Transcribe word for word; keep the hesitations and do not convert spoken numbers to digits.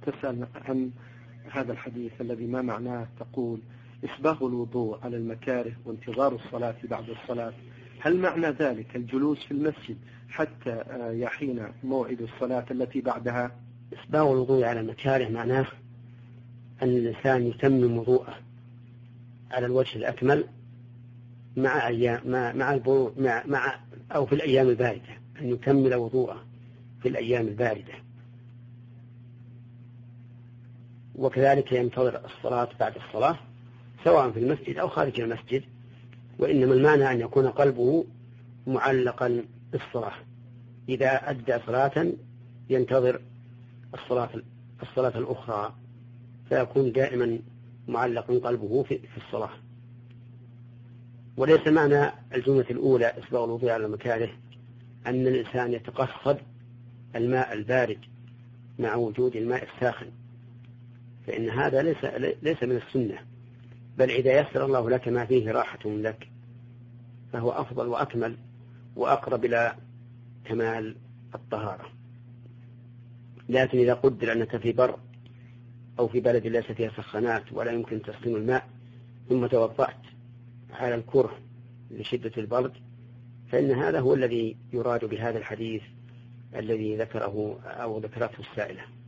تسأل عن هذا الحديث الذي ما معناه، تقول إسباغ الوضوء على المكاره وانتظار الصلاة بعد الصلاة، هل معنى ذلك الجلوس في المسجد حتى يحين موعد الصلاة التي بعدها؟ إسباغ الوضوء على المكاره معناه أن الإنسان يتمم وضوءه على الوجه الأكمل مع أيام مع مع, مع مع أو في الأيام الباردة، أن يكمل وضوءه في الأيام الباردة، وكذلك ينتظر الصلاة بعد الصلاة سواء في المسجد أو خارج المسجد، وإنما المعنى أن يكون قلبه معلقا بالصلاة، إذا أدى صلاة ينتظر الصلاة الصلاة الأخرى، فيكون دائما معلقا قلبه في الصلاة. وليس معنى الجملة الأولى إسباغ الوضوء على المكاره أن الإنسان يتقصد الماء البارد مع وجود الماء الساخن، فإن هذا ليس ليس من السنة، بل إذا يسر الله لك ما فيه راحة لك فهو أفضل وأكمل وأقرب إلى كمال الطهارة. لكن إذا قدر أنك في بر أو في بلد ليس فيها سخانات ولا يمكن تسخين الماء ثم توضأت على الكره لشدة البرد، فإن هذا هو الذي يراد بهذا الحديث الذي ذكره أو ذكرته السائلة.